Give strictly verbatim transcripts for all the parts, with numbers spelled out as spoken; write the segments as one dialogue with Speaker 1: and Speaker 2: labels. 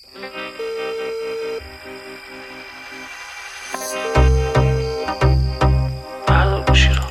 Speaker 1: بردار گوشی رو،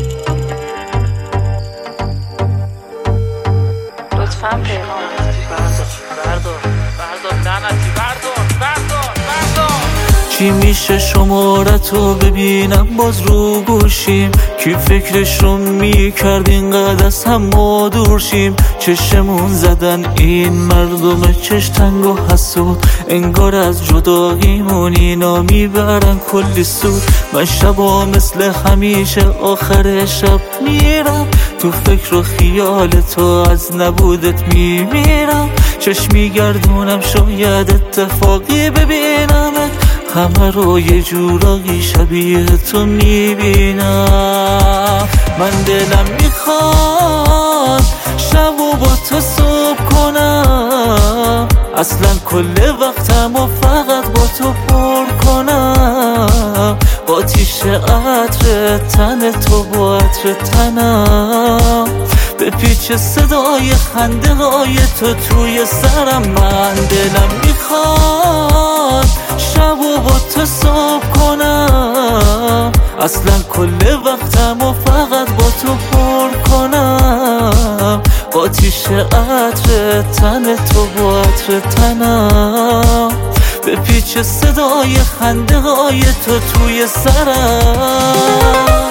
Speaker 2: لطفاً پیغام
Speaker 1: بردار بردار بردار لعنتی، بردار بردار بردار.
Speaker 3: چی میشه شمارتو ببینم باز رو گوشیم، کی فکرش رو میکرد اینقدر از هم ما دور شیم. چشمون زدن این مردم چش تنگ و حسود، انگار از جداییمون اینا میبرن کلی سود. من شبا مثل همیشه آخر شب میرم تو فکر و خیال تو، از نبودت میمیرم. چشم میگردونم شاید اتفاقی ببینمت، همه رو یه جورایی شبیه تو میبینم. من دلم میخواد شب و با تو صبح کنم، اصلا کل وقتم و فقط با تو پر کنم. آتیش عطر تن تو با عطر تنم، به پیچ صدای خنده های تو توی سرم. من دلم میخواد شب و با تو صبح کنم، اصلا کل وقتم و فقط با تو پر کنم. آتیش عطر تن تو با عطر تنم، به پیچ صدای خنده های تو توی سرم.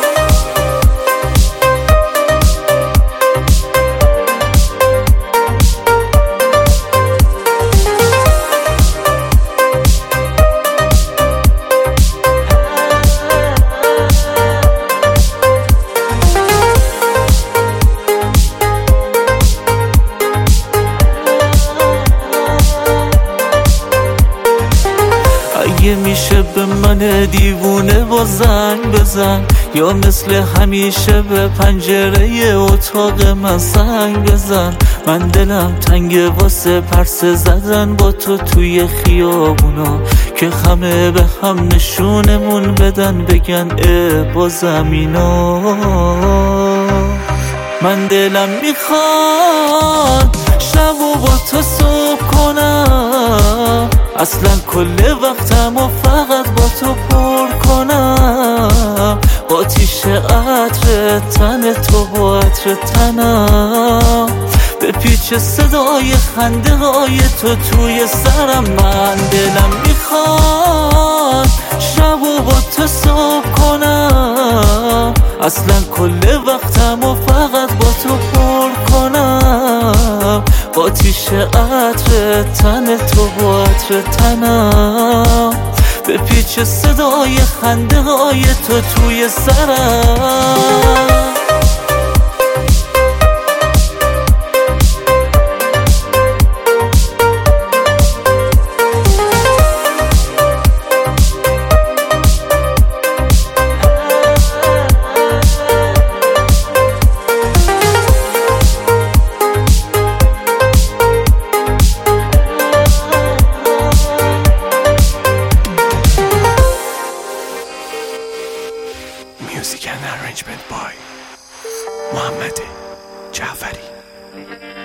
Speaker 3: اگه میشه به من دیوونه با زنگ بزن، یا مثل همیشه به پنجره اتاق من زنگ بزن. من دلم تنگه واسه پرسه زدن با تو توی خیابونا، که همه به هم نشونمون بدن بگن اه با زمینا. من دلم میخواد شب و با تو صبح کنم، اصلا کل وقتم و فقط با تو پر کنم. آتیش عطر تن تو با عطر تنم، به پیچ صدای خنده های تو توی سرم. من دلم میخواد شب و با تو صبح کنم، اصلا کل وقتم و فقط با تو پر کنم. آتیش عطر تن تو با عطر تنم، به پیچ صدای خنده های تو توی سرم.
Speaker 4: Music and arrangement by Mohammed Jafari.